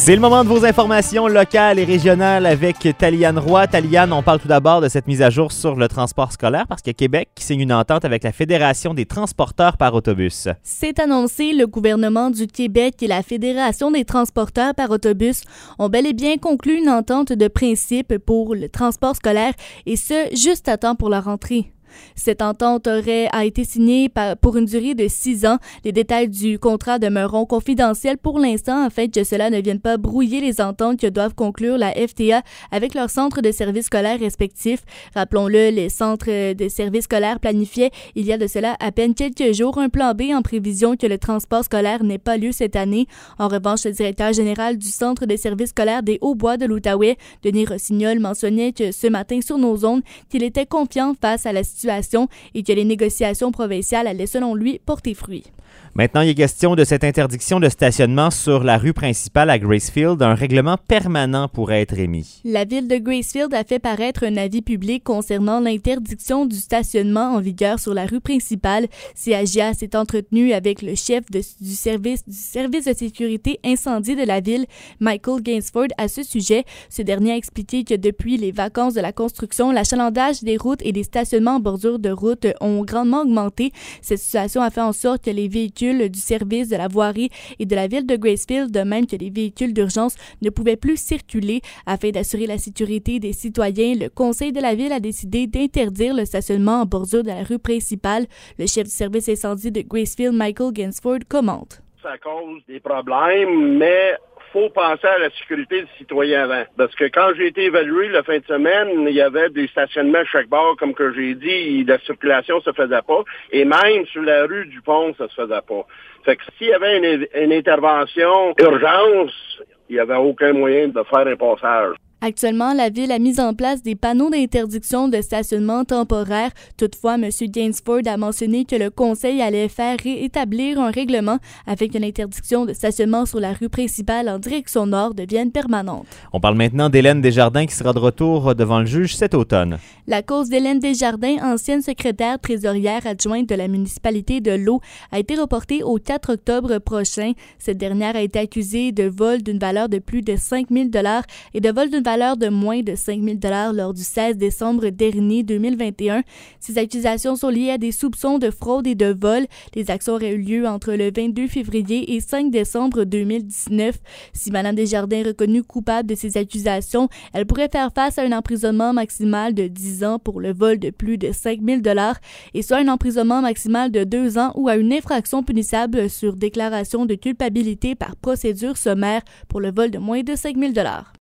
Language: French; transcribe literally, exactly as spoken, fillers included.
C'est le moment de vos informations locales et régionales avec Taliane Roy. Taliane, on parle tout d'abord de cette mise à jour sur le transport scolaire parce que Québec signe une entente avec la Fédération des transporteurs par autobus. C'est annoncé, le gouvernement du Québec et la Fédération des transporteurs par autobus ont bel et bien conclu une entente de principe pour le transport scolaire et ce, juste à temps pour la rentrée. Cette entente aurait a été signée par, pour une durée de six ans. Les détails du contrat demeureront confidentiels pour l'instant afin que cela ne vienne pas brouiller les ententes que doivent conclure la F T A avec leurs centres de services scolaires respectifs. Rappelons-le, les centres de services scolaires planifiaient il y a de cela à peine quelques jours un plan B en prévision que le transport scolaire n'ait pas lieu cette année. En revanche, le directeur général du centre de services scolaires des Hauts-Bois de l'Outaouais, Denis Rossignol, mentionnait que ce matin sur nos ondes qu'il était confiant face à la situation et que les négociations provinciales allaient, selon lui, porter fruit. Maintenant, il est question de cette interdiction de stationnement sur la rue principale à Gracefield. Un règlement permanent pourrait être émis. La ville de Gracefield a fait paraître un avis public concernant l'interdiction du stationnement en vigueur sur la rue principale. C A J A s'est entretenu avec le chef de, du, service, du service de sécurité incendie de la ville, Michael Gainsford, à ce sujet. Ce dernier a expliqué que depuis les vacances de la construction, l'achalandage des routes et des stationnements en bordure de route ont grandement augmenté. Cette situation a fait en sorte que les véhicules du service de la voirie et de la ville de Gracefield, de même que les véhicules d'urgence, ne pouvaient plus circuler. Afin d'assurer la sécurité des citoyens, le conseil de la ville a décidé d'interdire le stationnement en bordure de la rue principale. Le chef du service incendie de Gracefield, Michael Gainsford, commente. Ça cause des problèmes, mais faut penser à la sécurité des citoyens avant. Parce que quand j'ai été évalué la fin de semaine, il y avait des stationnements chaque bord, comme que j'ai dit, la circulation se faisait pas. Et même sur la rue du Pont, ça se faisait pas. Fait que s'il y avait une, une intervention urgence, il n'y avait aucun moyen de faire un passage. Actuellement, la ville a mis en place des panneaux d'interdiction de stationnement temporaire. Toutefois, M. Gainsford a mentionné que le conseil allait faire rétablir un règlement afin que l'interdiction de stationnement sur la rue principale en direction nord devienne permanente. On parle maintenant d'Hélène Desjardins qui sera de retour devant le juge cet automne. La cause d'Hélène Desjardins, ancienne secrétaire trésorière adjointe de la municipalité de l'Eau, a été reportée au quatre octobre prochain. Cette dernière a été accusée de vol d'une valeur de plus de cinq mille dollars et de vol d'une valeur de moins de cinq mille dollars lors du seize décembre dernier deux mille vingt et un. Ces accusations sont liées à des soupçons de fraude et de vol. Les actions auraient eu lieu entre le vingt-deux février et cinq décembre deux mille dix-neuf. Si Mme Desjardins est reconnue coupable de ces accusations, elle pourrait faire face à un emprisonnement maximal de dix ans pour le vol de plus de cinq mille dollars et soit un emprisonnement maximal de deux ans ou à une infraction punissable sur déclaration de culpabilité par procédure sommaire pour le vol de moins de cinq mille dollars.